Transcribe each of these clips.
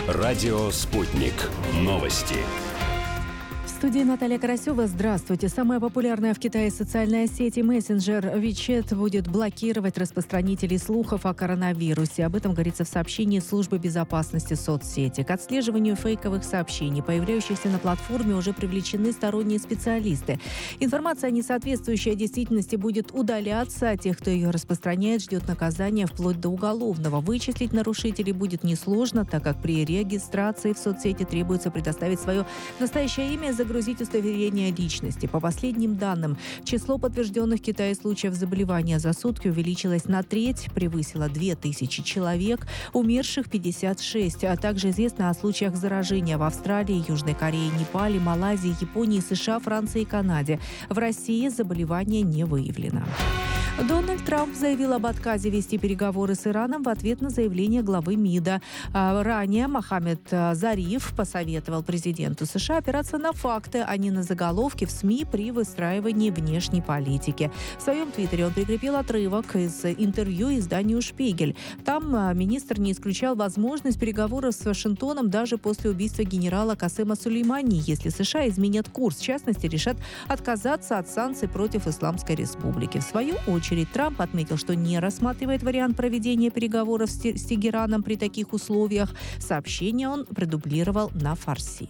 Радио «Спутник». Новости. В студии Наталья Карасева. Здравствуйте. Самая популярная в Китае социальная сеть и мессенджер WeChat будет блокировать распространителей слухов о коронавирусе. Об этом говорится в сообщении Службы безопасности соцсети. К отслеживанию фейковых сообщений, появляющихся на платформе, уже привлечены сторонние специалисты. Информация, несоответствующая действительности, будет удаляться, а тех, кто ее распространяет, ждет наказание вплоть до уголовного. Вычислить нарушителей будет несложно, так как при регистрации в соцсети требуется предоставить свое настоящее имя и загрузить удостоверение личности. По последним данным, число подтвержденных в Китае случаев заболевания за сутки увеличилось на треть, превысило 2000 человек, умерших 56. А также известно о случаях заражения в Австралии, Южной Корее, Непале, Малайзии, Японии, США, Франции и Канаде. В России заболевание не выявлено. Дональд Трамп заявил об отказе вести переговоры с Ираном в ответ на заявление главы МИДа. Ранее Мохаммед Зариф посоветовал президенту США опираться на факты, а не на заголовки в СМИ при выстраивании внешней политики. В своем твиттере он прикрепил отрывок из интервью изданию «Шпигель». Там министр не исключал возможность переговоров с Вашингтоном даже после убийства генерала Касема Сулеймани, если США изменят курс, в частности, решат отказаться от санкций против Исламской Республики. В свою очередь, Трамп отметил, что не рассматривает вариант проведения переговоров с Тегераном при таких условиях. Сообщение он продублировал на фарси.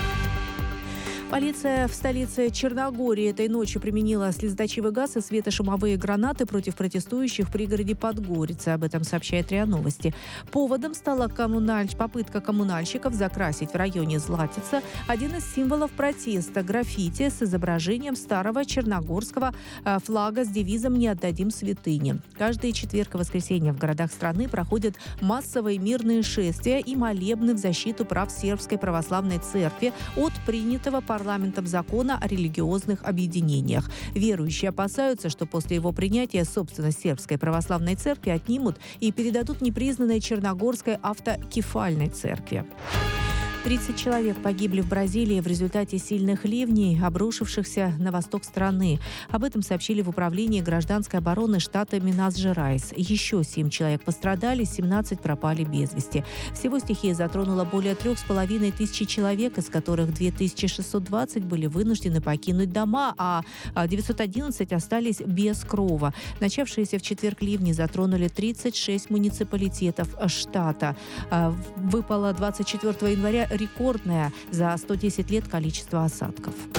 Полиция в столице Черногории этой ночью применила слезоточивый газ и светошумовые гранаты против протестующих в пригороде Подгорица. Об этом сообщает РИА Новости. Поводом стала попытка коммунальщиков закрасить в районе Златица один из символов протеста – граффити с изображением старого черногорского флага с девизом «Не отдадим святыни». Каждый четверг и воскресенье в городах страны проходят массовые мирные шествия и молебны в защиту прав Сербской православной церкви от принятого парламентом закона о религиозных объединениях. Верующие опасаются, что после его принятия собственность Сербской православной церкви отнимут и передадут непризнанной Черногорской автокефальной церкви. 30 человек погибли в Бразилии в результате сильных ливней, обрушившихся на восток страны. Об этом сообщили в Управлении гражданской обороны штата Минас-Жерайс. Еще 7 человек пострадали, 17 пропали без вести. Всего стихия затронула более 3500 человек, из которых 2620 были вынуждены покинуть дома, а 911 остались без крова. Начавшиеся в четверг ливни затронули 36 муниципалитетов штата. Выпало 24 января рекордное за 110 лет количество осадков.